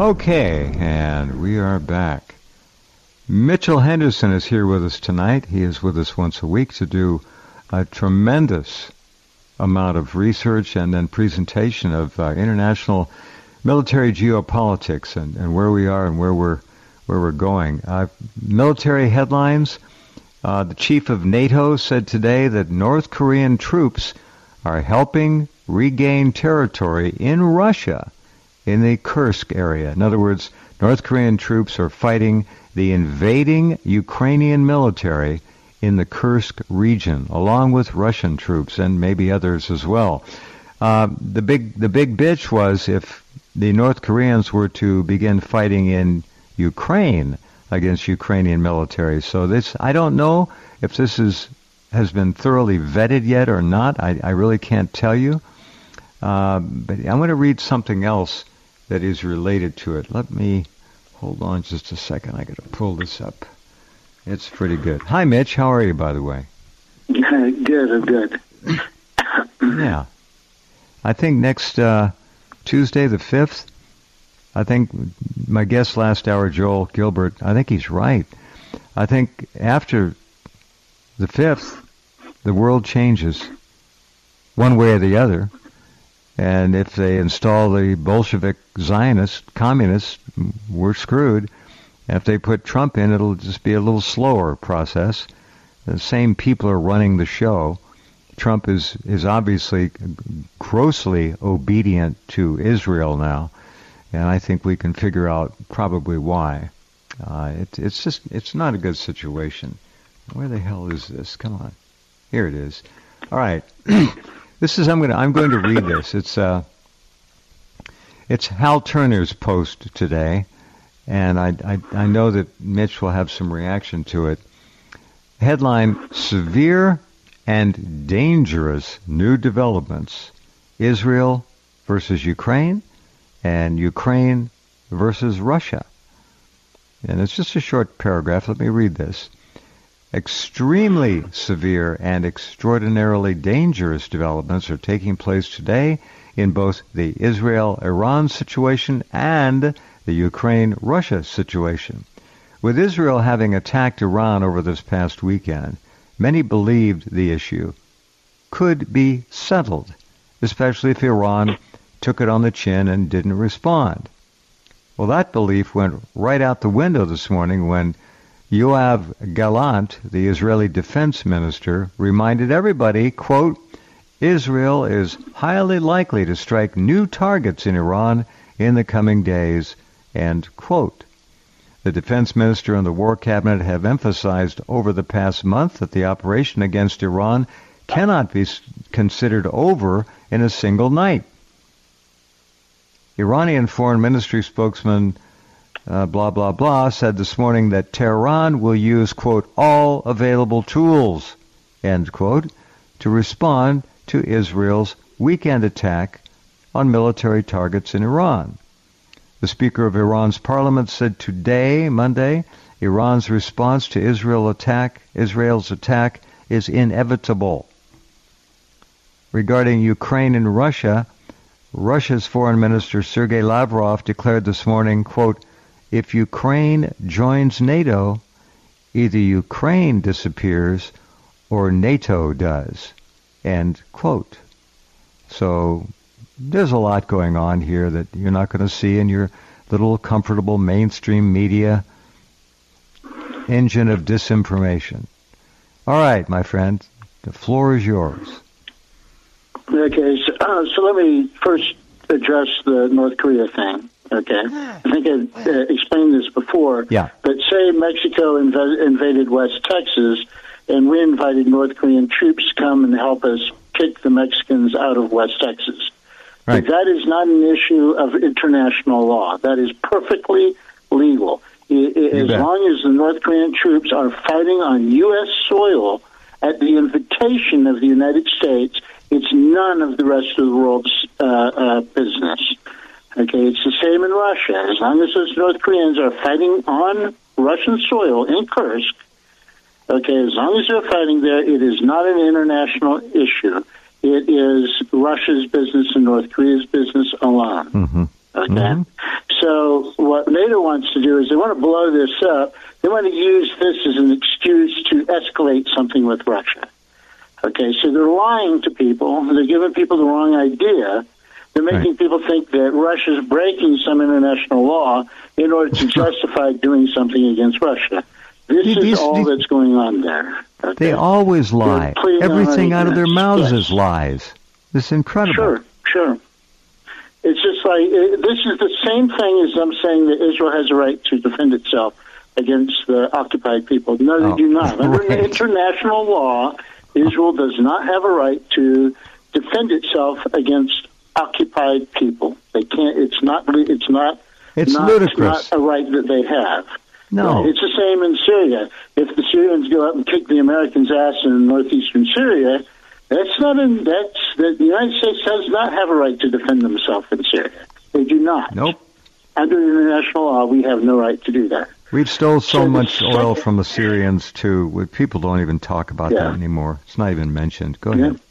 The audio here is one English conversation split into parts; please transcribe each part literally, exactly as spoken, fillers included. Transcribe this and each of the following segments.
Okay, and we are back. Mitchell Henderson is here with us tonight. He is with us once a week to do a tremendous amount of research and then presentation of uh, international military geopolitics and, and where we are and where we're where we're going. Uh, military headlines. Uh, the chief of NATO said today that North Korean troops are helping regain territory in Russia in the Kursk area. In other words, North Korean troops are fighting the invading Ukrainian military in the Kursk region, along with Russian troops and maybe others as well. Uh, the big the big bitch was if the North Koreans were to begin fighting in Ukraine against Ukrainian military. So this, I don't know if this is has been thoroughly vetted yet or not. I, I really can't tell you. Uh, but I'm going to read something else that is related to it. Let me hold on just a second. I got to pull this up. It's pretty good. Hi, Mitch. How are you, by the way? Good. I'm good. Yeah. I think next uh, Tuesday, the fifth, I think my guest last hour, Joel Gilbert, I think he's right. I think after the fifth, the world changes one way or the other. And if they install the Bolshevik Zionists, communists, we're screwed. And if they put Trump in, it'll just be a little slower process. The same people are running the show. Trump is, is obviously grossly obedient to Israel now. And I think we can figure out probably why. Uh, it, it's just, it's not a good situation. Where the hell is this? Come on. Here it is. All right. This is, I'm going to, I'm going to read this. It's, uh, it's Hal Turner's post today. And I, I, I know that Mitch will have some reaction to it. Headline, Severe and Dangerous New Developments. Israel versus Ukraine and Ukraine versus Russia. And it's just a short paragraph. Let me read this. Extremely severe and extraordinarily dangerous developments are taking place today in both the Israel-Iran situation and the Ukraine-Russia situation. With Israel having attacked Iran over this past weekend, many believed the issue could be settled, especially if Iran took it on the chin and didn't respond. Well, that belief went right out the window this morning when Yoav Gallant, the Israeli defense minister, reminded everybody, quote, Israel is highly likely to strike new targets in Iran in the coming days, end quote. The defense minister and the war cabinet have emphasized over the past month that the operation against Iran cannot be considered over in a single night. Iranian Foreign Ministry spokesman uh, blah, blah, blah said this morning that Tehran will use, quote, all available tools, end quote, to respond to Israel's weekend attack on military targets in Iran. The Speaker of Iran's parliament said today, Monday, Iran's response to Israel attack, Israel's attack is inevitable. Regarding Ukraine and Russia, Russia's Foreign Minister Sergei Lavrov declared this morning, quote, if Ukraine joins NATO, either Ukraine disappears or NATO does, end quote. So there's a lot going on here that you're not going to see in your little comfortable mainstream media engine of disinformation. All right, my friend, the floor is yours. Okay, so, uh, so let me first address the North Korea thing. Okay, I think I uh, explained this before. Yeah. But say Mexico inv- invaded West Texas, and we invited North Korean troops to come and help us kick the Mexicans out of West Texas. Right. That is not an issue of international law. That is perfectly legal. I, I, as bet. long as the North Korean troops are fighting on U S soil at the invitation of the United States, it's none of the rest of the world's uh, uh, business. Okay, it's the same in Russia. As long as those North Koreans are fighting on Russian soil in Kursk, okay, as long as they're fighting there, it is not an international issue. It is Russia's business and North Korea's business alone. Mm-hmm. Okay? Mm-hmm. So what NATO wants to do is they want to blow this up. They want to use this as an excuse to escalate something with Russia. Okay, so they're lying to people. They're giving people the wrong idea. They're making Right. people think that Russia's breaking some international law in order to justify doing something against Russia. This These- is all these- that's going on there. Okay? They always lie. They're playing on Everything our out of their ignorance. mouths Yes. is lies. It's incredible. Sure, sure. It's just like, it, this is the same thing as them saying that Israel has a right to defend itself against the occupied people. No, they Oh, do not. Under right. international law, Israel does not have a right to defend itself against occupied people. They can't, it's not, it's not, It's not, ludicrous. not a right that they have. No. It's the same in Syria. If the Syrians go up and kick the Americans' ass in northeastern Syria, that's not in, that's, the United States does not have a right to defend themselves in Syria. They do not. Nope. Under international law, we have no right to do that. We've stole so So the much oil second- from the Syrians, too. We- People don't even talk about Yeah. that anymore. It's not even mentioned. Go Yeah. ahead.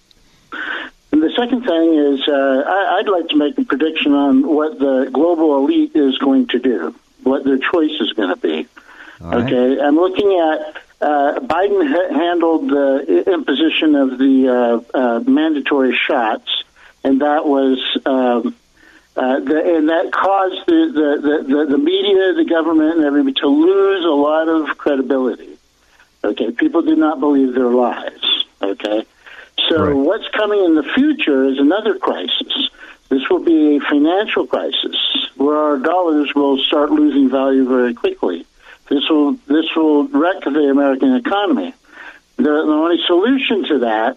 And the second thing is, uh, I, I'd like to make a prediction on what the global elite is going to do, what their choice is going to be. All right. Okay, I'm looking at uh, Biden ha- handled the imposition of the uh, uh, mandatory shots, and that was um, uh, the, and that caused the, the, the, the media, the government, and everybody to lose a lot of credibility. Okay, people do not believe their lies. Okay, so Right. what's coming in the future is another crisis. This will be a financial crisis where our dollars will start losing value very quickly. This will this will wreck the American economy. The, the only solution to that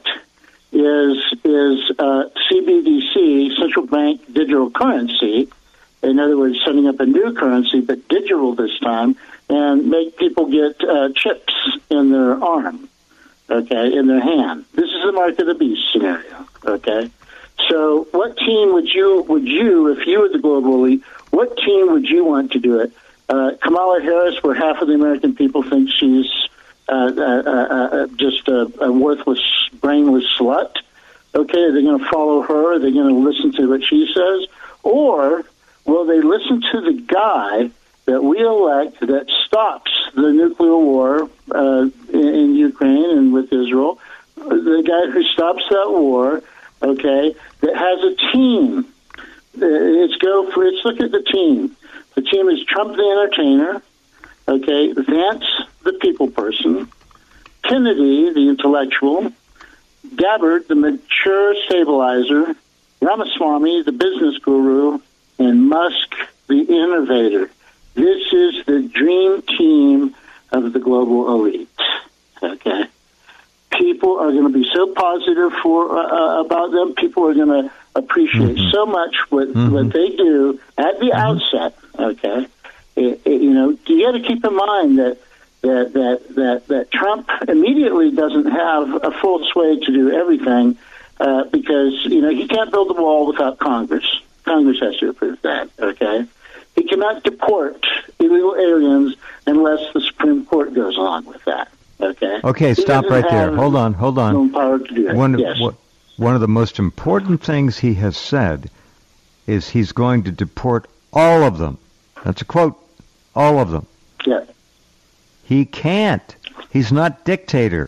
is is uh, C B D C, central bank digital currency. In other words, setting up a new currency, but digital this time, and make people get uh, chips in their arm, okay, in their hand. This is the mark of the beast scenario, okay. So, what team would you would you, if you were the global elite, what team would you want to do it? Uh, Kamala Harris, where half of the American people think she's uh, uh, uh, just a, a worthless, brainless slut. Okay, are they going to follow her? Are they going to listen to what she says? Or will they listen to the guy that we elect that stops the nuclear war uh, in, in Ukraine and with Israel, the guy who stops that war, okay, that has a team? Uh, Let's go for, let's look at the team. The team is Trump the entertainer, okay, Vance the people person, Kennedy the intellectual, Gabbard the mature stabilizer, Ramaswamy the business guru, and Musk the innovator. This is the dream team of the global elite, okay? People are going to be so positive for uh, about them. People are going to appreciate Mm-hmm. so much what Mm-hmm. what they do at the Mm-hmm. outset. Okay, it, it, you know, you got to keep in mind that that that that that Trump immediately doesn't have a full sway to do everything uh, because you know he can't build a wall without Congress. Congress has to approve that. Okay, he cannot deport illegal aliens unless the Supreme Court goes along with that. Okay. Okay, He stop doesn't right there. have Hold on, hold on. no power to do that. One, yes. wha- one of the most important things he has said is he's going to deport all of them. That's a quote. All of them. Yeah. He can't. He's not dictator.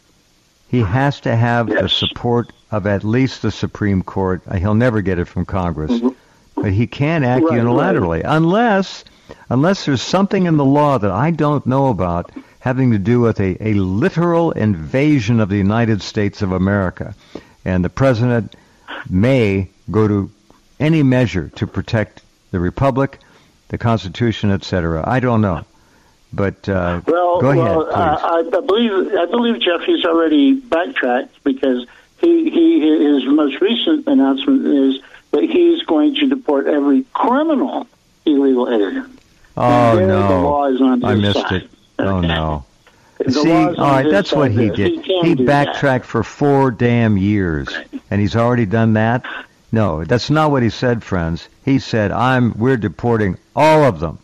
He has to have the Yes. support of at least the Supreme Court. Uh, He'll never get it from Congress. Mhm. But he can't act Right, unilaterally unless unless there's something in the law that I don't know about having to do with a, a literal invasion of the United States of America. And the president may go to any measure to protect the Republic, the Constitution, et cetera. I don't know. But uh, Well, go ahead, well, please. uh, I believe I believe Jeff he's already backtracked because he, he his most recent announcement is that he's going to deport every criminal illegal alien. oh, And there the no. law is on I his missed side. it. Oh, Okay. no. The See, law all is on right, his that's what side he there. did. can He do that. backtracked for four damn years, and he's already done that? No, that's not what he said, friends. He said, "I'm. We're deporting all of them."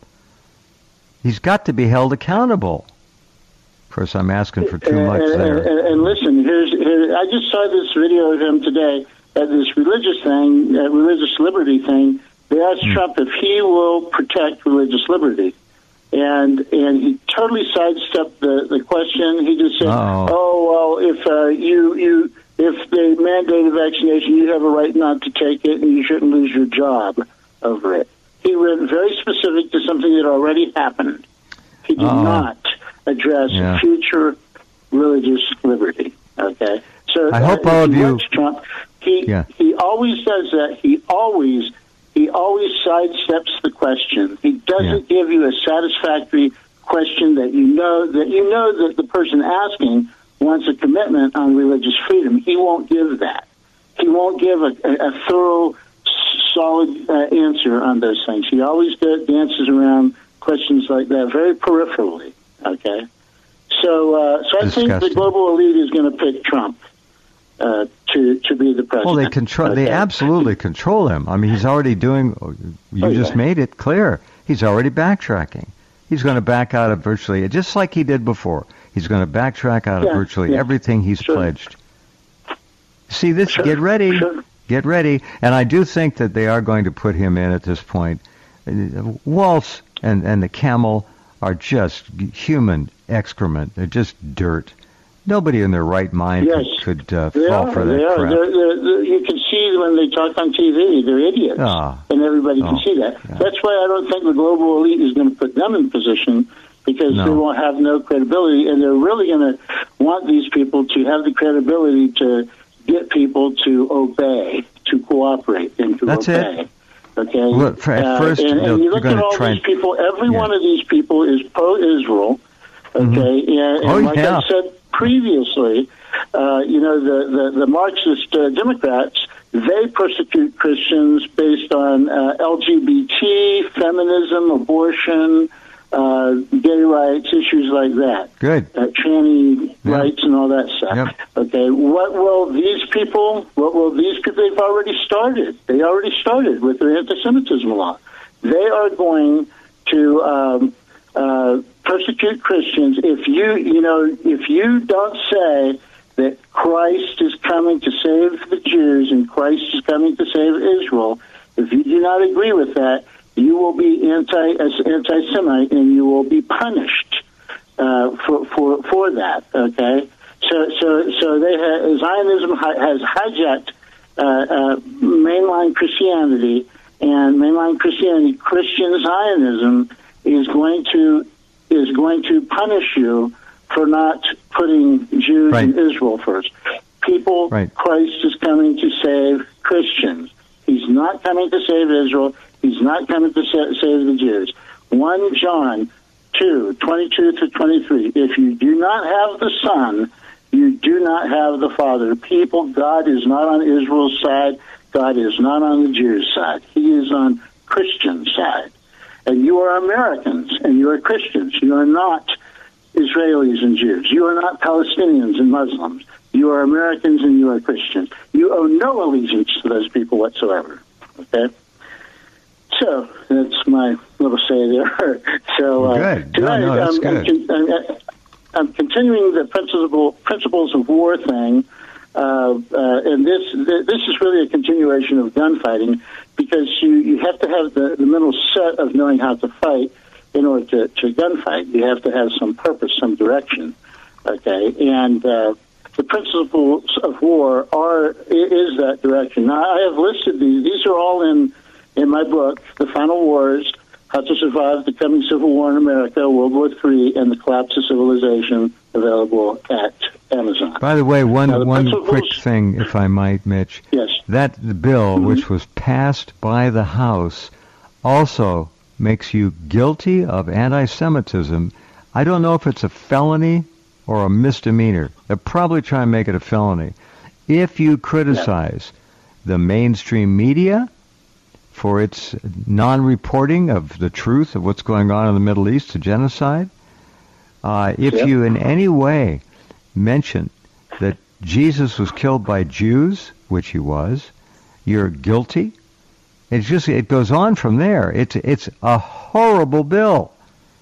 He's got to be held accountable. Of course, I'm asking for too much and, there. And, and listen, here's, here, I just saw this video of him today at this religious thing, uh, religious liberty thing They asked mm. Trump if he will protect religious liberty. And and he totally sidestepped the, the question. He just said, Uh-oh. "Oh well, if uh, you you if they mandate a vaccination, you have a right not to take it, and you shouldn't lose your job over it." He went very specific to something that already happened. He did Uh-oh. not address yeah. future religious liberty. Okay, so I hope uh, all of you. Trump, he yeah. he always does that. He always. He always sidesteps the question. He doesn't yeah. give you a satisfactory question that you know that you know that the person asking wants a commitment on religious freedom. He won't give that. He won't give a, a, a thorough, solid uh, answer on those things. He always dances around questions like that very peripherally. Okay, so uh, so I Disgusting. think the global elite is going to pick Trump. Uh, to to be the president. Well, they control. Okay. They absolutely control him. I mean, he's already doing. You oh, just yeah. made it clear. He's already backtracking. He's going to back out of virtually, just like he did before. He's going to backtrack out yeah, of virtually yeah. everything he's sure. pledged. See this? Sure. Get ready. Sure. Get ready. And I do think that they are going to put him in at this point. Waltz and and the camel are just human excrement. They're just dirt. Nobody in their right mind yes, could, could uh, they fall are, for that they are. crap. They're, they're, they're, you can see when they talk on T V, they're idiots, oh. and everybody oh. can see that. Yeah. That's why I don't think the global elite is going to put them in position, because no. they won't have no credibility, and they're really going to want these people to have the credibility to get people to obey, to cooperate, and to That's obey. It. Okay. Well, for, at uh, first, and, and you look at all try these and, people. Every yeah. one of these people is pro-Israel. Okay, mm-hmm. and, and oh, like yeah. I said previously, uh, you know, the the, the Marxist uh, Democrats, they persecute Christians based on uh, L G B T, feminism, abortion, uh, gay rights, issues like that. Good. Uh, tranny yeah. rights and all that stuff. Yep. Okay, what will these people, what will these people, they've already started. They already started with their anti-Semitism law. They are going to um, uh, persecute Christians if you, you know, if you don't say that Christ is coming to save the Jews and Christ is coming to save Israel, if you do not agree with that, you will be anti anti-Semite and you will be punished uh, for for for that. Okay, so so so they ha- Zionism hi- has hijacked uh, uh, mainline Christianity, and mainline Christianity, Christian Zionism is going to is going to punish you for not putting Jews right. and Israel first. People, right. Christ is coming to save Christians. He's not coming to save Israel. He's not coming to sa- save the Jews. First John two, twenty-two to twenty-three. If you do not have the Son, you do not have the Father. People, God is not on Israel's side. God is not on the Jews' side. He is on Christian side. And you are Americans, and you are Christians. You are not Israelis and Jews. You are not Palestinians and Muslims. You are Americans and you are Christians. You owe no allegiance to those people whatsoever. Okay? So, that's my little say there. So, uh, good. tonight, no, no, that's I'm, good. I'm, I'm, I'm continuing the principle, principles of war thing, uh, uh, and this this is really a continuation of gunfighting, because you, you have to have the, the mental set of knowing how to fight in order to, to gunfight. You have to have some purpose, some direction, okay? And uh, the principles of war are is that direction. Now, I have listed these. These are all in, in my book, The Final Wars, How to Survive the Coming Civil War in America, World War Three, and the Collapse of Civilization, available at Amazon. By the way, one now, the one principles... quick thing, if I might, Mitch. Yes. That bill, Mm-hmm. which was passed by the House, also makes you guilty of anti-Semitism. I don't know if it's a felony or a misdemeanor. They'll probably try and make it a felony. If you criticize yeah. the mainstream media for its non-reporting of the truth of what's going on in the Middle East, the genocide, uh, if yeah. you in any way mention that Jesus was killed by Jews, which he was, you're guilty. It's just, it goes on from there. It's it's a horrible bill.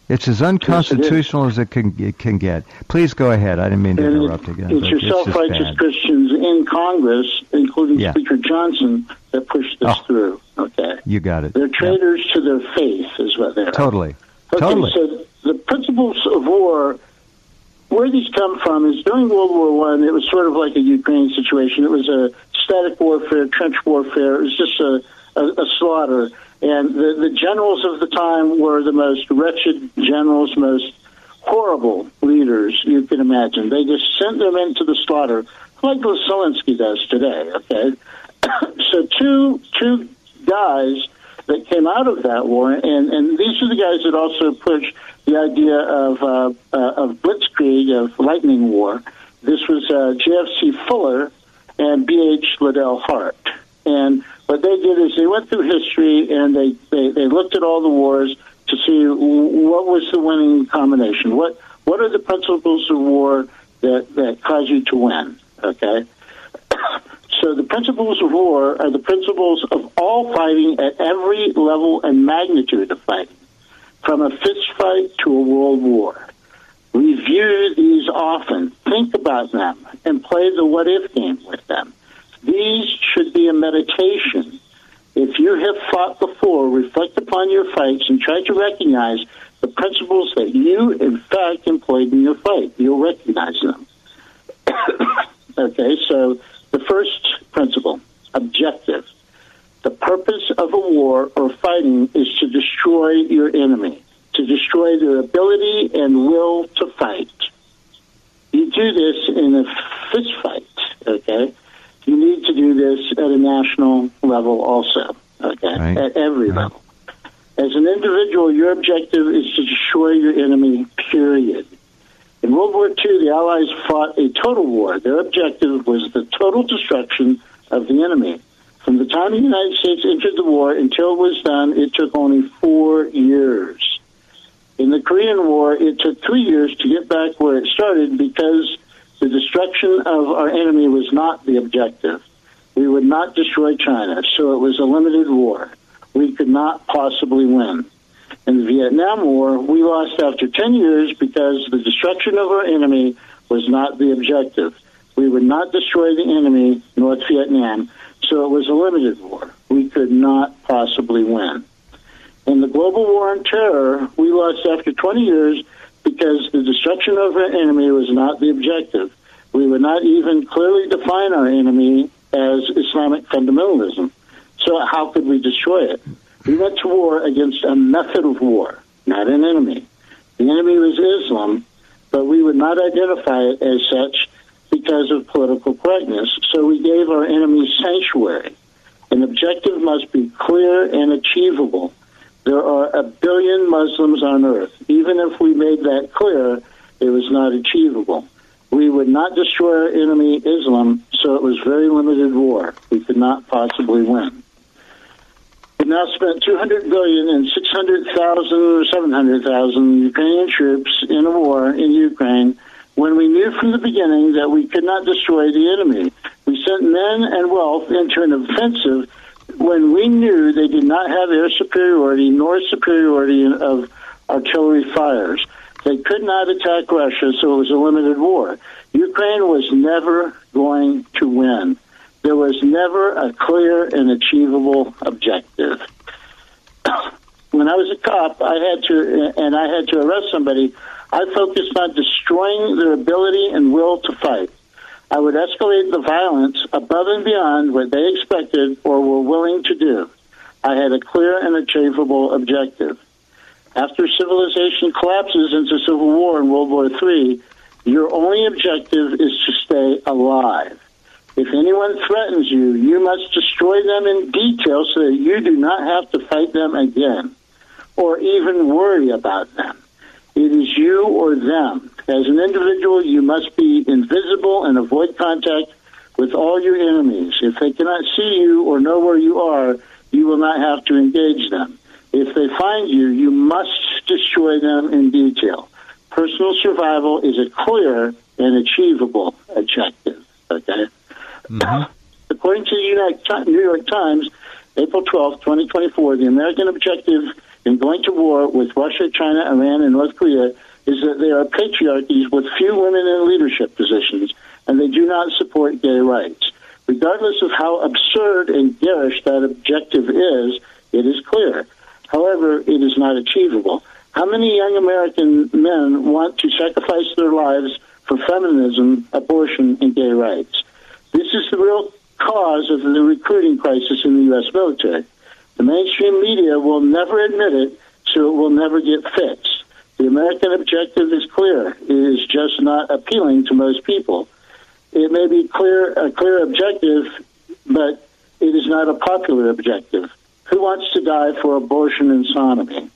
It's as unconstitutional yes, it as it can, it can get. Please go ahead. I didn't mean to and interrupt it, again. It's your self-righteous Christians in Congress, including yeah. Speaker Johnson, that pushed this oh, through. Okay, you got it. They're traitors yeah. to their faith, is what they are. Totally. Okay, totally. So the principles of war, where these come from is during World War One, it was sort of like a Ukraine situation. It was a static warfare, trench warfare. It was just a, a, a slaughter. And the, the generals of the time were the most wretched generals, most horrible leaders you can imagine. They just sent them into the slaughter, like Zelensky does today, okay? So two two guys that came out of that war, and, and these are the guys that also pushed the idea of uh, uh, of blitzkrieg, of lightning war. This was uh, J F C Fuller and B H Liddell Hart. And what they did is they went through history and they, they, they looked at all the wars to see what was the winning combination. What what are the principles of war that, that cause you to win, okay? So the principles of war are the principles of all fighting at every level and magnitude of fighting, from a fist fight to a world war. Review these often, think about them, and play the what-if game with them. These should be a meditation. If you have fought before, reflect upon your fights and try to recognize the principles that you, in fact, employed in your fight. You'll recognize them. Okay, so the first principle, objective. The purpose of a war or fighting is to destroy your enemy, to destroy their ability and will to fight. You do this in a fist fight, okay? You need to do this at a national level also, okay, right. At every right. level. As an individual, your objective is to destroy your enemy, period. In World War Two, the Allies fought a total war. Their objective was the total destruction of the enemy. From the time the United States entered the war until it was done, it took only four years. In the Korean War, it took three years to get back where it started because the destruction of our enemy was not the objective. We would not destroy China, so it was a limited war. We could not possibly win. In the Vietnam War, we lost after ten years because the destruction of our enemy was not the objective. We would not destroy the enemy, North Vietnam, so it was a limited war. We could not possibly win. In the global war on terror, we lost after twenty years because the destruction of our enemy was not the objective. We would not even clearly define our enemy as Islamic fundamentalism. So how could we destroy it? We went to war against a method of war, not an enemy. The enemy was Islam, but we would not identify it as such because of political correctness. So we gave our enemy sanctuary. An objective must be clear and achievable. There are a billion Muslims on earth. Even if we made that clear, it was not achievable. We would not destroy our enemy, Islam, so it was very limited war. We could not possibly win. We've now spent two hundred billion dollars and six hundred thousand or seven hundred thousand Ukrainian troops in a war in Ukraine when we knew from the beginning that we could not destroy the enemy. We sent men and wealth into an offensive when we knew they did not have air superiority nor superiority of artillery fires. They could not attack Russia, so it was a limited war. Ukraine was never going to win. There was never a clear and achievable objective. When I was a cop, I had to, and I had to arrest somebody, I focused on destroying their ability and will to fight. I would escalate the violence above and beyond what they expected or were willing to do. I had a clear and achievable objective. After civilization collapses into civil war in World War Three, your only objective is to stay alive. If anyone threatens you, you must destroy them in detail so that you do not have to fight them again or even worry about them. It is you or them. As an individual, you must be invisible and avoid contact with all your enemies. If they cannot see you or know where you are, you will not have to engage them. If they find you, you must destroy them in detail. Personal survival is a clear and achievable objective. Okay. Mm-hmm. According to the New York Times, April twelfth, twenty twenty-four, the American objective in going to war with Russia, China, Iran, and North Korea is that they are patriarchies with few women in leadership positions, and they do not support gay rights. Regardless of how absurd and garish that objective is, it is clear. However, it is not achievable. How many young American men want to sacrifice their lives for feminism, abortion, and gay rights? This is the real cause of the recruiting crisis in the U S military. The mainstream media will never admit it, so it will never get fixed. The American objective is clear. It is just not appealing to most people. It may be clear a clear objective, but it is not a popular objective. Who wants to die for abortion and sodomy?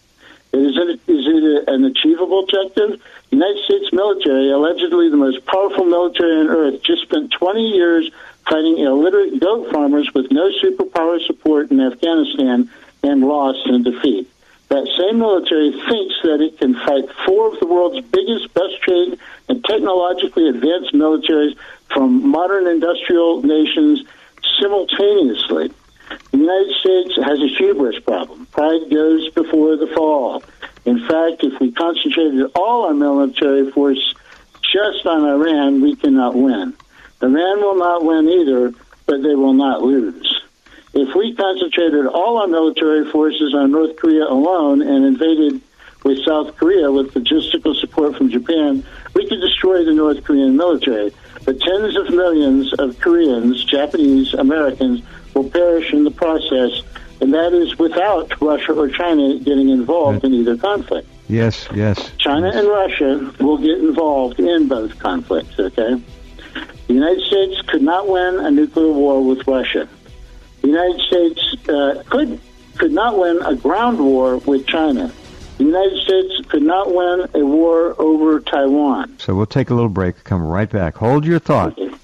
Is it, is it an achievable objective? The United States military, allegedly the most powerful military on earth, just spent twenty years fighting illiterate goat farmers with no superpower support in Afghanistan and lost in defeat. That same military thinks that it can fight four of the world's biggest, best-trained, and technologically advanced militaries from modern industrial nations simultaneously. The United States has a hubris problem. Pride goes before the fall. In fact, if we concentrated all our military force just on Iran, we cannot win. Iran will not win either, but they will not lose. If we concentrated all our military forces on North Korea alone and invaded with South Korea with logistical support from Japan, we could destroy the North Korean military. But tens of millions of Koreans, Japanese, Americans will perish in the process, and that is without Russia or China getting involved in either conflict. Yes, yes. China yes. and Russia will get involved in both conflicts, okay? The United States could not win a nuclear war with Russia. The United States uh, could could not win a ground war with China. The United States could not win a war over Taiwan. So we'll take a little break, come right back. Hold your thought. Okay.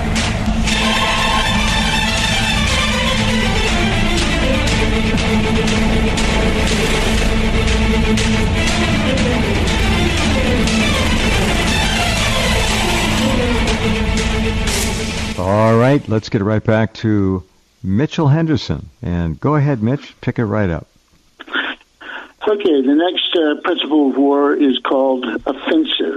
All right, let's get right back to Mitchell Henderson. And go ahead, Mitch, pick it right up. Okay, the next uh, principle of war is called offensive.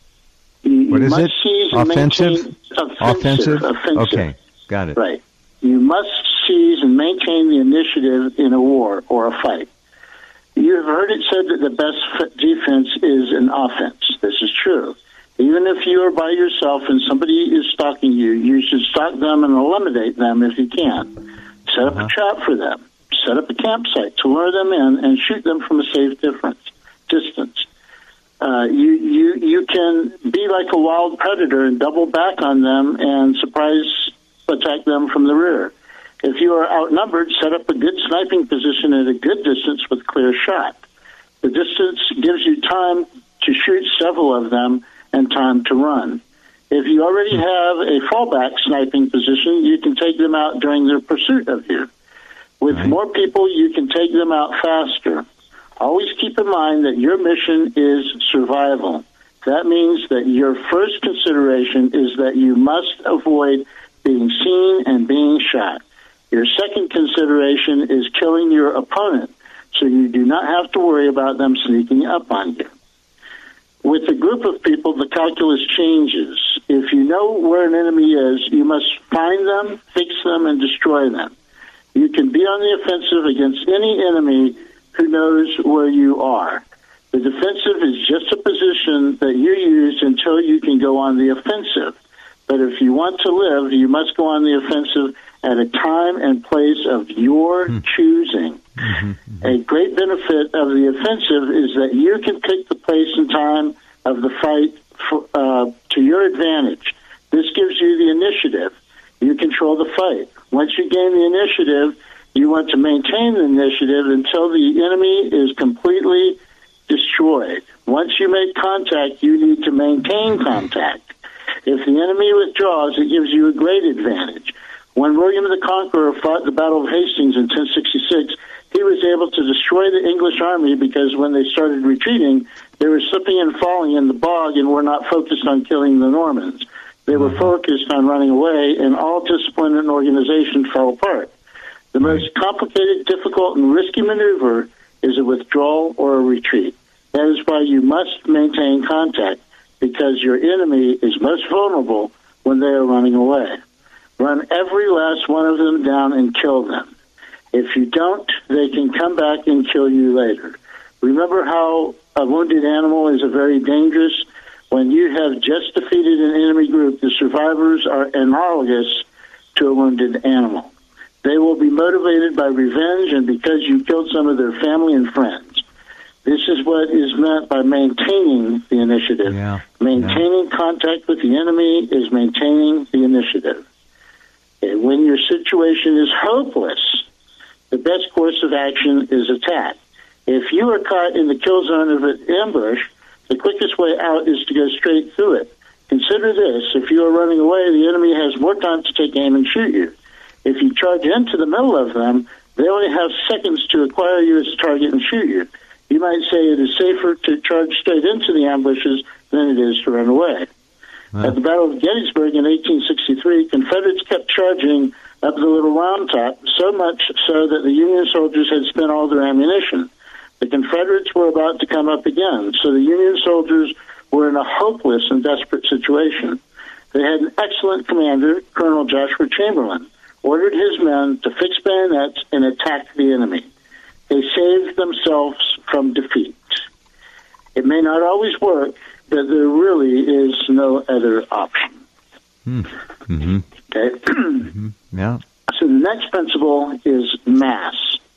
You, what you is must it? Seize and Offensive? Maintain, offensive? Offensive? Offensive. Okay, got it. Right. You must seize and maintain the initiative in a war or a fight. You have heard it said that the best defense is an offense. This is true. Even if you are by yourself and somebody is stalking you, you should stalk them and eliminate them if you can. Set up uh-huh. a trap for them. Set up a campsite to lure them in and shoot them from a safe difference, distance. Uh, you, you, you can be like a wild predator and double back on them and surprise attack them from the rear. If you are outnumbered, set up a good sniping position at a good distance with clear shot. The distance gives you time to shoot several of them and time to run. If you already have a fallback sniping position, you can take them out during their pursuit of you. With right. more people, you can take them out faster. Always keep in mind that your mission is survival. That means that your first consideration is that you must avoid being seen and being shot. Your second consideration is killing your opponent, so you do not have to worry about them sneaking up on you. With a group of people, the calculus changes. If you know where an enemy is, you must find them, fix them, and destroy them. You can be on the offensive against any enemy who knows where you are. The defensive is just a position that you use until you can go on the offensive. But if you want to live, you must go on the offensive at a time and place of your mm. choosing. Mm-hmm, mm-hmm. A great benefit of the offensive is that you can pick the place and time of the fight for, uh, to your advantage. This gives you the initiative. You control the fight. Once you gain the initiative, you want to maintain the initiative until the enemy is completely destroyed. Once you make contact, you need to maintain contact. If the enemy withdraws, it gives you a great advantage. When William the Conqueror fought the Battle of Hastings in ten sixty-six, he was able to destroy the English army because when they started retreating, they were slipping and falling in the bog and were not focused on killing the Normans. They were focused on running away, and all discipline and organization fell apart. The most complicated, difficult, and risky maneuver is a withdrawal or a retreat. That is why you must maintain contact, because your enemy is most vulnerable when they are running away. Run every last one of them down and kill them. If you don't, they can come back and kill you later. Remember how a wounded animal is a very dangerous. When you have just defeated an enemy group, the survivors are analogous to a wounded animal. They will be motivated by revenge and because you killed some of their family and friends. This is what is meant by maintaining the initiative. Yeah. Maintaining yeah. contact with the enemy is maintaining the initiative. And when your situation is hopeless, the best course of action is attack. If you are caught in the kill zone of an ambush, the quickest way out is to go straight through it. Consider this. If you are running away, the enemy has more time to take aim and shoot you. If you charge into the middle of them, they only have seconds to acquire you as a target and shoot you. You might say it is safer to charge straight into the ambushes than it is to run away. Wow. At the Battle of Gettysburg in eighteen sixty-three, Confederates kept charging up the Little Round Top, so much so that the Union soldiers had spent all their ammunition. The Confederates were about to come up again, so the Union soldiers were in a hopeless and desperate situation. They had an excellent commander, Colonel Joshua Chamberlain, ordered his men to fix bayonets and attack the enemy. They saved themselves from defeat. It may not always work, but there really is no other option. Mm-hmm. Okay? mm-hmm. Yeah. So the next principle is mass.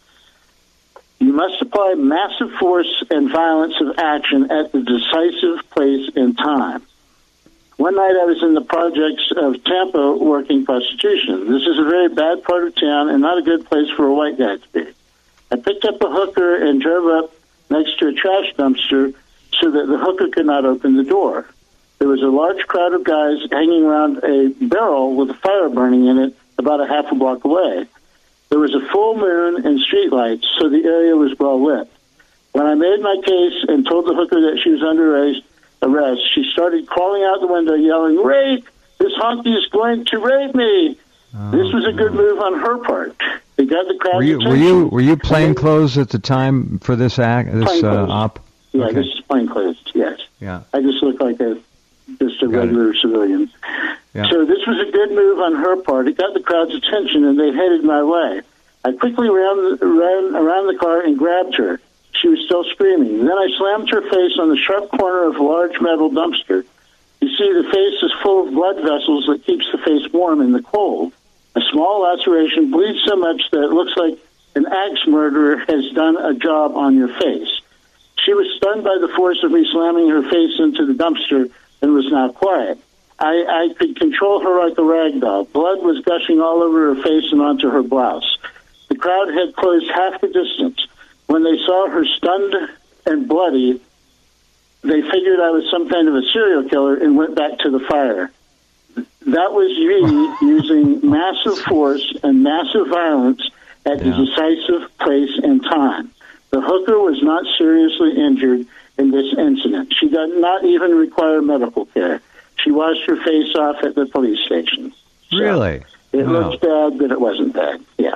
You must apply massive force and violence of action at the decisive place and time. One night I was in the projects of Tampa working prostitution. This is a very bad part of town and not a good place for a white guy to be. I picked up a hooker and drove up next to a trash dumpster so that the hooker could not open the door. There was a large crowd of guys hanging around a barrel with a fire burning in it about a half a block away. There was a full moon and streetlights, so the area was well lit. When I made my case and told the hooker that she was under arrest, she started crawling out the window yelling, "Rape! This honky is going to rape me!" Oh, this was a good move on her part. It got the crowd's were you, attention. Were you, were you plainclothes at the time for this act, this uh, op? Yeah, okay. This is plainclothes, yes. Yeah. I just look like a just a got regular it. civilian. Yeah. So this was a good move on her part. It got the crowd's attention, and they headed my way. I quickly ran, ran around the car and grabbed her. She was still screaming. Then I slammed her face on the sharp corner of a large metal dumpster. You see, the face is full of blood vessels that keeps the face warm in the cold. A small laceration bleeds so much that it looks like an axe murderer has done a job on your face. She was stunned by the force of me slamming her face into the dumpster and was now quiet. I, I could control her like a rag doll. Blood was gushing all over her face and onto her blouse. The crowd had closed half the distance. When they saw her stunned and bloody, they figured I was some kind of a serial killer and went back to the fire. That was me using massive force and massive violence at yeah. the decisive place and time. The hooker was not seriously injured in this incident. She did not even require medical care. She washed her face off at the police station. So really? It wow. looked bad, but it wasn't bad. Yeah.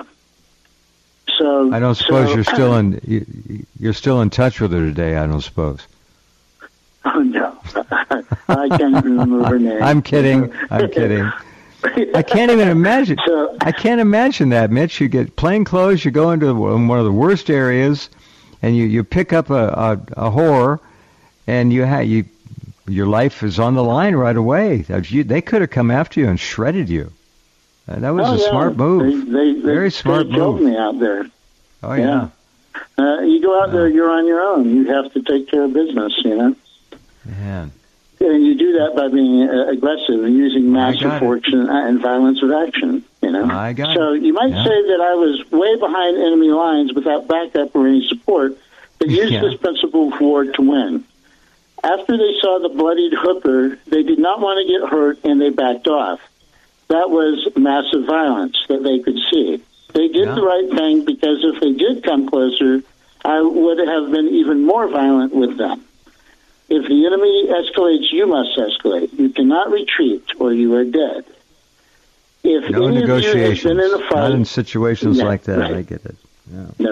So I don't suppose so, you're still in you, you're still in touch with her today. I don't suppose. Oh no, I can't remember her name. I'm kidding. I'm kidding. I can't even imagine. So, I can't imagine that, Mitch. You get plain clothes. You go into one of the worst areas, and you, you pick up a, a, a whore, and you ha- you your life is on the line right away. You, they could have come after you and shredded you. Uh, that was oh, a yeah. smart move. They, they, Very they, smart they move. killed me out there. Oh yeah. yeah. Uh, you go out there, you're on your own. You have to take care of business. You know. Man. And you do that by being uh, aggressive and using massive force and, and violence of action. You know. I got so it. you might yeah. say that I was way behind enemy lines without backup or any support, but used yeah. this principle of war to win. After they saw the bloodied hooker, they did not want to get hurt, and they backed off. That was massive violence that they could see. They did yeah. the right thing because if they did come closer, I would have been even more violent with them. If the enemy escalates, you must escalate. You cannot retreat or you are dead. If no any negotiations. Of you has been in a fight, Not in situations yeah, like that. right. I get it. Yeah. No.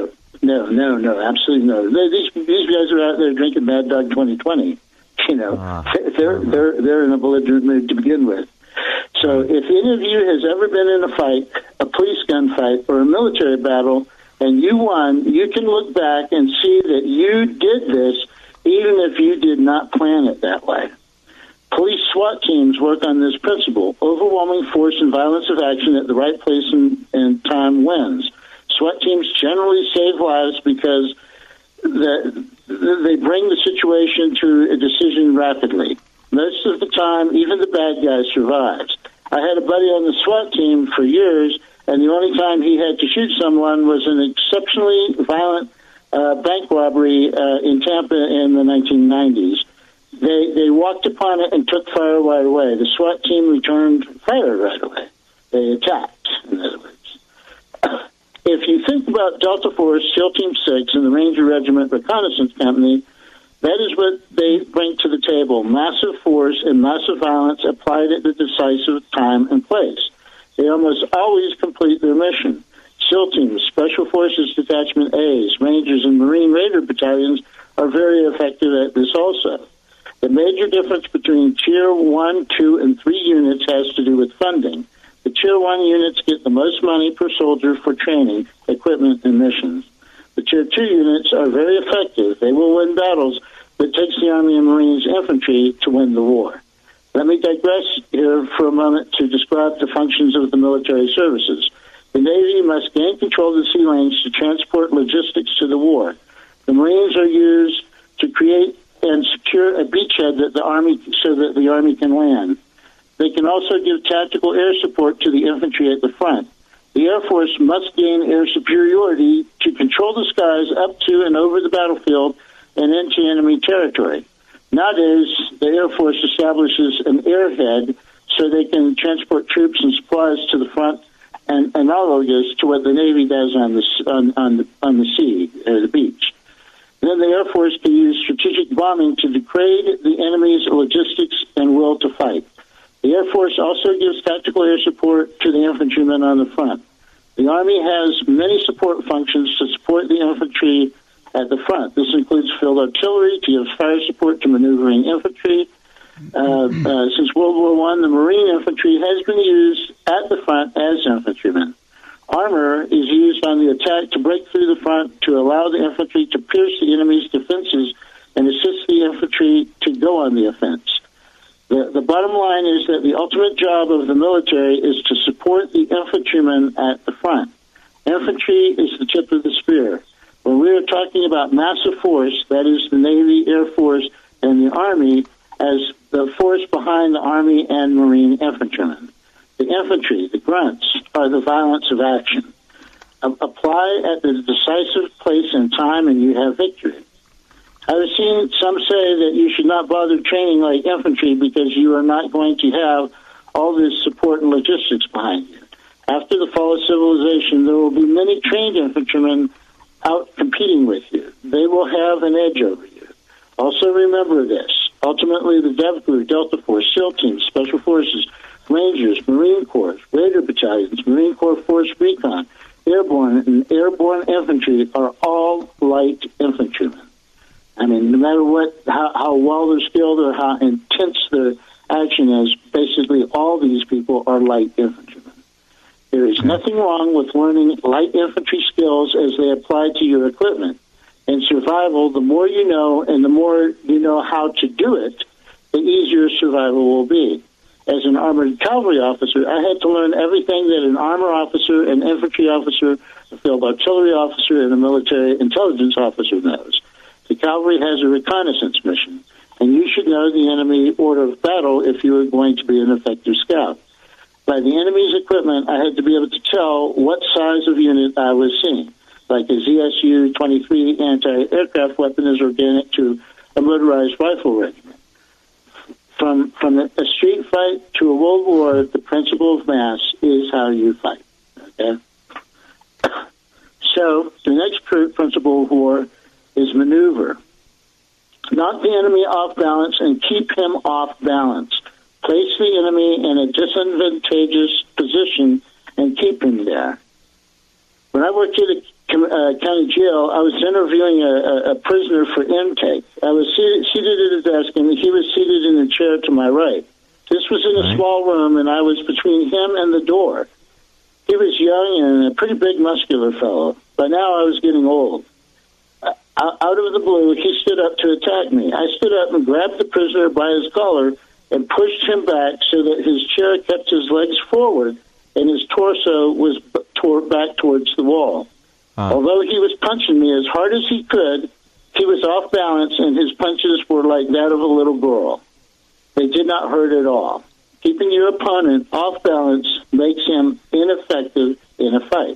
no, no, no, absolutely no. They, these these guys are out there drinking Mad Dog twenty twenty. You know, uh, they're uh-huh. they're they're in a belligerent mood to begin with. So, if any of you has ever been in a fight, a police gunfight, or a military battle, and you won, you can look back and see that you did this, even if you did not plan it that way. Police SWAT teams work on this principle. Overwhelming force and violence of action at the right place and, and time wins. SWAT teams generally save lives because the, they bring the situation to a decision rapidly. Most of the time, even the bad guy survives. I had a buddy on the SWAT team for years, and the only time he had to shoot someone was an exceptionally violent uh, bank robbery uh, in Tampa in the nineteen nineties. They they walked upon it and took fire right away. The SWAT team returned fire right away. They attacked, in other words. If you think about Delta Force, SEAL Team six, and the Ranger Regiment Reconnaissance Company, that is what they bring to the table. Massive force and massive violence applied at the decisive time and place. They almost always complete their mission. SEAL Teams, Special Forces Detachment A's, Rangers, and Marine Raider battalions are very effective at this also. The major difference between Tier one, two, and three units has to do with funding. The Tier one units get the most money per soldier for training, equipment, and missions. The Tier two units are very effective. They will win battles, but it takes the Army and Marines infantry to win the war. Let me digress here for a moment to describe the functions of the military services. The Navy must gain control of the sea lanes to transport logistics to the war. The Marines are used to create and secure a beachhead that the Army, so that the Army can land. They can also give tactical air support to the infantry at the front. The Air Force must gain air superiority to control the skies up to and over the battlefield and into enemy territory. Nowadays, the Air Force establishes an airhead so they can transport troops and supplies to the front, and analogous to what the Navy does on the on, on the on the sea or the beach. Then the Air Force can use strategic bombing to degrade the enemy's logistics and will to fight. The Air Force also gives tactical air support to the infantrymen on the front. The Army has many support functions to support the infantry at the front. This includes field artillery to give fire support to maneuvering infantry. Uh, uh, since World War One, the Marine infantry has been used at the front as infantrymen. Armor is used on the attack to break through the front to allow the infantry to pierce the enemy's defenses and assist the infantry to go on the offense. The, the bottom line is that the ultimate job of the military is to support the infantrymen at the front. Infantry is the tip of the spear. When we are talking about massive force, that is the Navy, Air Force, and the Army, as the force behind the Army and Marine infantrymen. The infantry, the grunts, are the violence of action. A- apply at the decisive place and time, and you have victory. I've seen some say that you should not bother training like infantry because you are not going to have all this support and logistics behind you. After the fall of civilization, there will be many trained infantrymen out competing with you. They will have an edge over you. Also remember this. Ultimately, the Dev Group, Delta Force, SEAL Teams, Special Forces, Rangers, Marine Corps, Raider Battalions, Marine Corps Force Recon, Airborne, and Airborne Infantry are all light infantrymen. I mean, no matter what, how, how well they're skilled or how intense their action is, basically all these people are light infantrymen. There is nothing wrong with learning light infantry skills as they apply to your equipment. In survival, the more you know and the more you know how to do it, the easier survival will be. As an armored cavalry officer, I had to learn everything that an armor officer, an infantry officer, a field artillery officer, and a military intelligence officer knows. The cavalry has a reconnaissance mission, and you should know the enemy order of battle if you are going to be an effective scout. By the enemy's equipment, I had to be able to tell what size of unit I was seeing. Like a Z S U twenty-three anti-aircraft weapon is organic to a motorized rifle regiment. From from a street fight to a world war, the principle of mass is how you fight. Okay. So the next principle of war is maneuver. Knock the enemy off balance and keep him off balance. Place the enemy in a disadvantageous position and keep him there. When I worked at a uh, county jail, I was interviewing a, a, a prisoner for intake. I was seated, seated at a desk, and he was seated in a chair to my right. This was in a right. small room, and I was between him and the door. He was young and a pretty big, muscular fellow. By now, I was getting old. Uh, out of the blue, he stood up to attack me. I stood up and grabbed the prisoner by his collar and pushed him back so that his chair kept his legs forward and his torso was toward, back towards the wall. Uh. Although he was punching me as hard as he could, he was off balance, and his punches were like that of a little girl. They did not hurt at all. Keeping your opponent off balance makes him ineffective in a fight.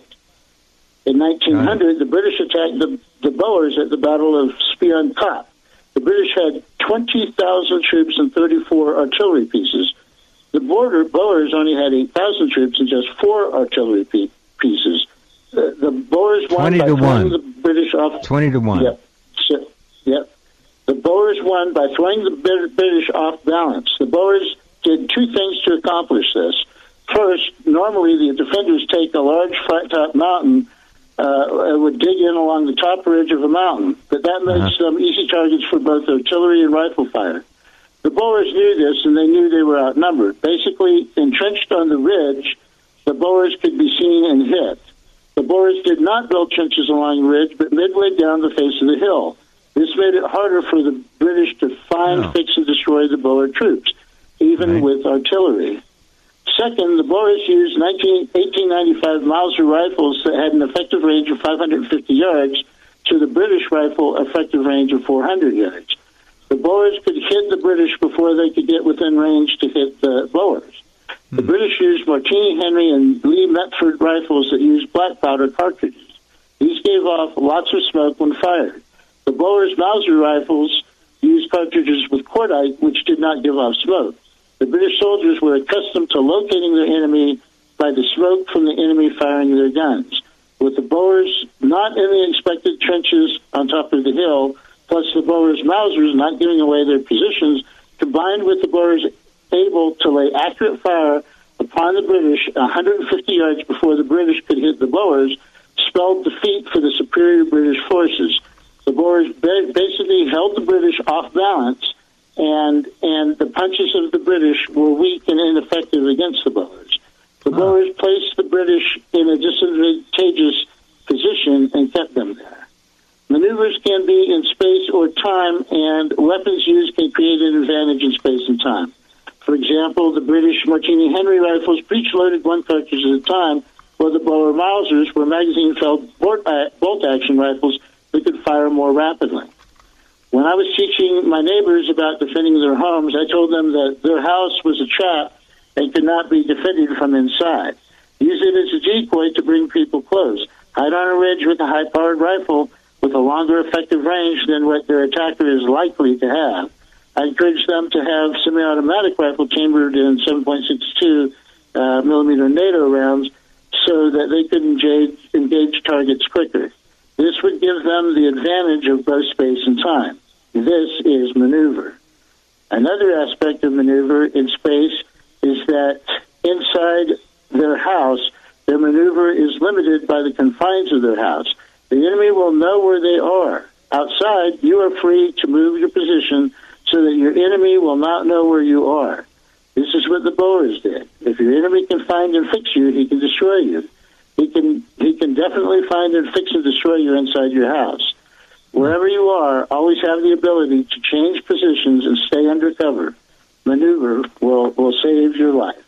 In nineteen hundred, the British attacked the, the Boers at the Battle of Spion Kop. The British had twenty thousand troops and thirty-four artillery pieces. The border Boers only had eight thousand troops and just four artillery pe- pieces. The, the Boers won by throwing the British off. Twenty to one. Yep. So, yep. The Boers won by throwing the British off balance. The Boers did two things to accomplish this. First, normally the defenders take a large flat-top mountain uh, and would dig in along the top ridge of a mountain, but that makes uh-huh. them easy targets for both artillery and rifle fire. The Boers knew this, and they knew they were outnumbered. Basically, entrenched on the ridge, the Boers could be seen and hit. The Boers did not build trenches along the ridge, but midway down the face of the hill. This made it harder for the British to find, oh. fix, and destroy the Boer troops, even right. with artillery. Second, the Boers used eighteen ninety-five Mauser rifles that had an effective range of five hundred fifty yards to the British rifle effective range of four hundred yards. The Boers could hit the British before they could get within range to hit the Boers. The hmm. British used Martini Henry and Lee Metford rifles that used black powder cartridges. These gave off lots of smoke when fired. The Boers Mauser rifles used cartridges with cordite, which did not give off smoke. The British soldiers were accustomed to locating their enemy by the smoke from the enemy firing their guns. With the Boers not in the expected trenches on top of the hill, plus the Boers Mausers not giving away their positions, combined with the Boers able to lay accurate fire upon the British one hundred fifty yards before the British could hit the Boers, spelled defeat for the superior British forces. The Boers basically held the British off balance, and and the punches of the British were weak and ineffective against the Boers. The oh. Boers placed the British in a disadvantageous position and kept them there. Maneuvers can be in space or time, and weapons used can create an advantage in space and time. For example, the British Martini Henry rifles breech-loaded one cartridge at a time, while the Boer Mausers were magazine-filled bolt-action rifles that could fire more rapidly. When I was teaching my neighbors about defending their homes, I told them that their house was a trap and could not be defended from inside. Use it as a decoy to bring people close. Hide on a ridge with a high-powered rifle with a longer effective range than what their attacker is likely to have. I encourage them to have semi-automatic rifle chambered in seven point six two uh, millimeter NATO rounds so that they could engage, engage targets quicker. This would give them the advantage of both space and time. This is maneuver. Another aspect of maneuver in space is that inside their house, their maneuver is limited by the confines of their house. The enemy will know where they are. Outside, you are free to move your position so that your enemy will not know where you are. This is what the Boers did. If your enemy can find and fix you, he can destroy you. He can he can definitely find and fix and destroy you inside your house. Wherever you are, always have the ability to change positions and stay under cover. Maneuver will, will save your life.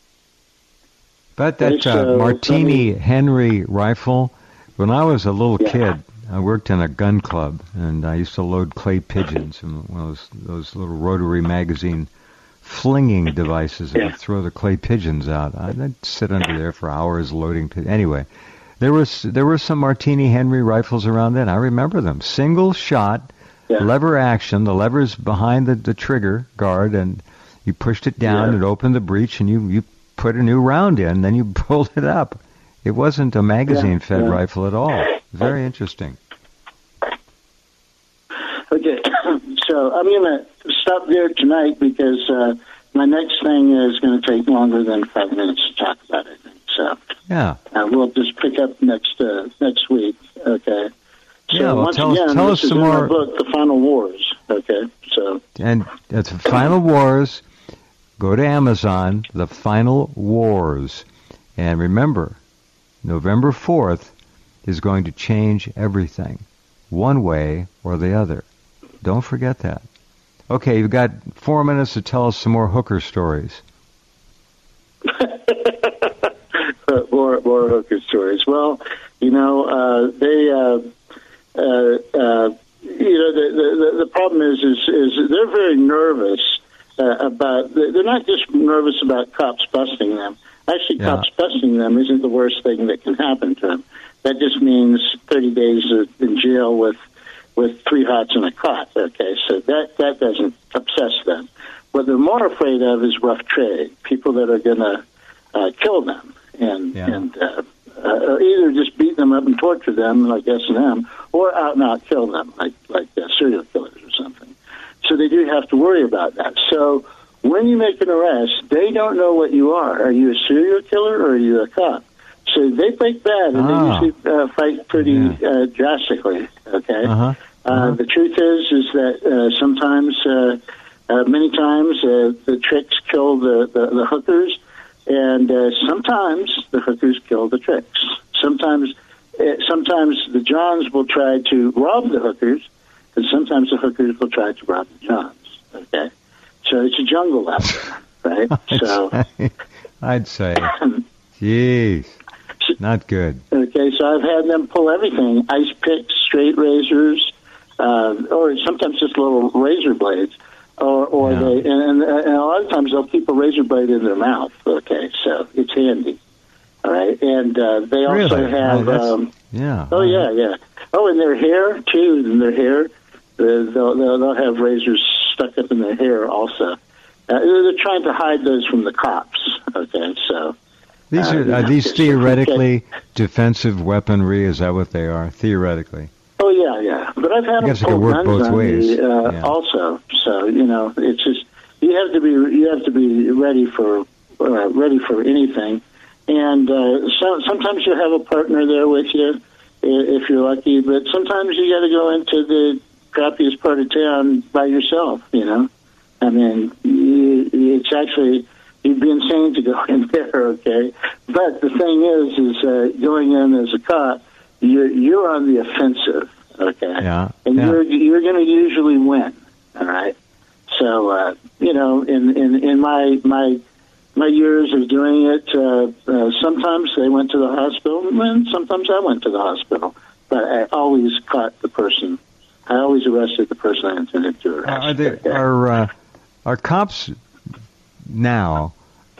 But that uh, Martini Henry rifle, when I was a little yeah. kid, I worked in a gun club, and I used to load clay pigeons and one of those, those little rotary magazine flinging devices and yeah. throw the clay pigeons out. I'd sit under there for hours loading. P- anyway, there was there were some Martini Henry rifles around then. I remember them. Single shot, yeah. lever action. The lever's behind the, the trigger guard, and you pushed it down, yeah. it opened the breech, and you, you put a new round in, then you pulled it up. It wasn't a magazine-fed yeah. yeah. rifle at all. Very interesting. Okay, so I'm going to stop there tonight because uh, my next thing is going to take longer than five minutes to talk about it. So Yeah. Uh, we'll just pick up next uh, next week. Okay. So yeah, well, once tell, again, tell this us is some in more. my book, The Final Wars. Okay. So. And that's Final Wars. Go to Amazon, The Final Wars. And remember, November fourth is going to change everything, one way or the other. Don't forget that. Okay, you've got four minutes to tell us some more hooker stories. more, more hooker stories. Well, you know, uh, they, uh, uh, uh, you know, the, the the problem is, is, is they're very nervous uh, about. They're not just nervous about cops busting them. Actually, Yeah. cops busting them isn't the worst thing that can happen to them. That just means thirty days in jail with with three hots and a cot. Okay, so that that doesn't obsess them. What they're more afraid of is rough trade, people that are going to uh, kill them and Yeah. and uh, uh, either just beat them up and torture them like S and M, or out and out kill them like like uh, serial killers or something. So they do have to worry about that. So when you make an arrest, they don't know what you are. Are you a serial killer or are you a cop? So they break bad, and Ah. they usually uh, fight pretty Yeah. uh, drastically. Okay. Uh-huh. Uh, Uh-huh. the truth is, is that uh, sometimes, uh, uh, many times, uh, the tricks kill the, the, the hookers, and uh, sometimes the hookers kill the tricks. Sometimes, uh, sometimes the Johns will try to rob the hookers, and sometimes the hookers will try to rob the Johns. Okay, so it's a jungle out there, right? I'd so, say, I'd say, jeez, not good. okay, so I've had them pull everything: ice picks, straight razors, uh, or sometimes just little razor blades. Or, or Yeah. they, and, and, and a lot of times they'll keep a razor blade in their mouth. Okay, so it's handy. All right, and uh, they also Really? have. Oh, that's- um, Yeah. oh yeah, yeah. Oh, and their hair too. In their hair, uh, they'll, they'll they'll have razors stuck up in their hair also. Uh, they're trying to hide those from the cops. Okay, so These uh, are, you are know, these it's- theoretically defensive weaponry? Is that what they are? Theoretically. Oh yeah, yeah. But I've had I them guess it pull could work guns both on ways. me uh, Yeah. also. So you know, it's just you have to be you have to be ready for uh, ready for anything. And uh, so, sometimes you have a partner there with you i- if you're lucky. But sometimes you got to go into the crappiest part of town by yourself. You know, I mean, you, it's actually you'd be insane to go in there. Okay, but the thing is, is uh, going in as a cop. You're, you're on the offensive, okay? Yeah. And yeah. you're you're going to usually win, all right? So, uh, you know, in, in, in my my my years of doing it, uh, uh, sometimes they went to the hospital, and sometimes I went to the hospital. But I always caught the person. I always arrested the person I intended to arrest. Are there, okay? are uh, are cops now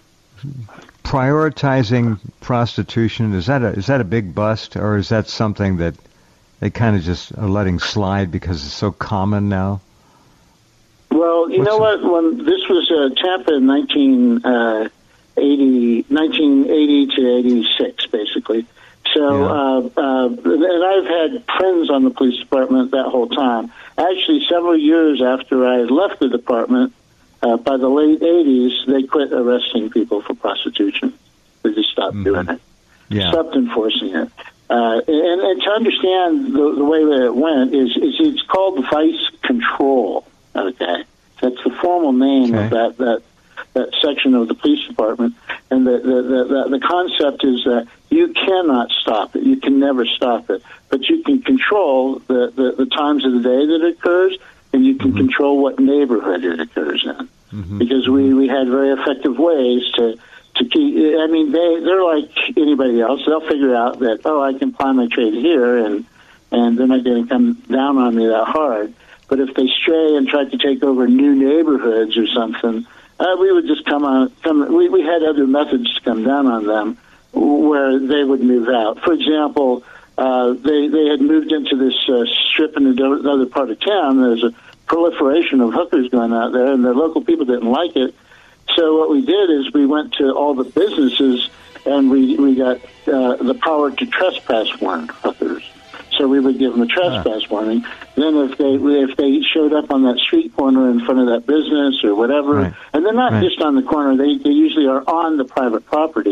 prioritizing prostitution? Is that a is that a big bust, or is that something that they kind of just are letting slide because it's so common now? Well, you What's know the- what? When this was uh, Tampa in nineteen eighty, nineteen eighty to eighty-six, basically. So, Yeah. uh, uh, and I've had friends on the police department that whole time. Actually, several years after I had left the department, uh, by the late eighties, they quit arresting people for prostitution. They just stopped Mhm. doing it. Yeah. Stopped enforcing it. Uh, and, and to understand the, the way that it went is, is it's called vice control. Okay, that's the formal name Okay. of that, that that section of the police department. And the the, the the the concept is that you cannot stop it. You can never stop it, but you can control the, the, the times of the day that it occurs, and you can Mhm. control what neighborhood it occurs in. Mhm. Because we, we had very effective ways to to keep. I mean, they they're like anybody else. They'll figure out that, oh, I can apply my trade here, and and they're not going to come down on me that hard. But if they stray and try to take over new neighborhoods or something, uh, we would just come on. Come. We we had other methods to come down on them, where they would move out. For example, uh, they they had moved into this uh, strip in another part of town. There's a proliferation of hookers going out there, and the local people didn't like it. So what we did is we went to all the businesses, and we we got uh, the power to trespass warn hookers. So we would give them a trespass Ah. warning. Then if they if they showed up on that street corner in front of that business or whatever, Right. and they're not Right. just on the corner, they they usually are on the private property.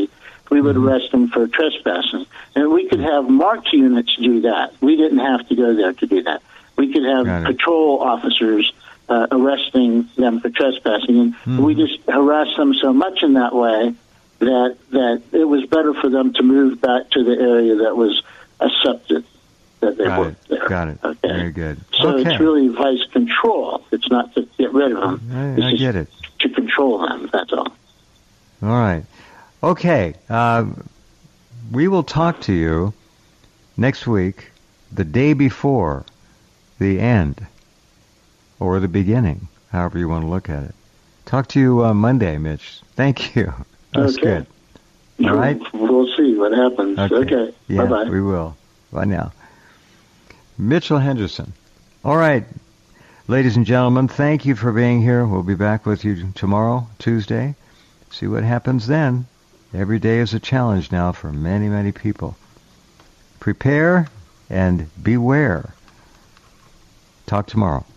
we would Mm-hmm. arrest them for trespassing. And we could have marked units do that. We didn't have to go there to do that. We could have Got it. patrol officers uh, arresting them for trespassing. And Mm-hmm. we just harassed them so much in that way that that it was better for them to move back to the area that was accepted that they Got were it. there. Got it. Okay. Very good. So okay. it's really vice control. It's not to get rid of them. I, it's I just get it. to control them. That's all. All right. Okay. Uh, we will talk to you next week, the day before the end, or the beginning, however you want to look at it. Talk to you uh, Monday, Mitch. Thank you. That's Okay. good. All right. We'll see what happens. Okay. Okay. Yeah, Bye-bye. we will. Bye now. Mitchell Henderson. All right. Ladies and gentlemen, thank you for being here. We'll be back with you tomorrow, Tuesday. See what happens then. Every day is a challenge now for many, many people. Prepare and beware. Talk tomorrow.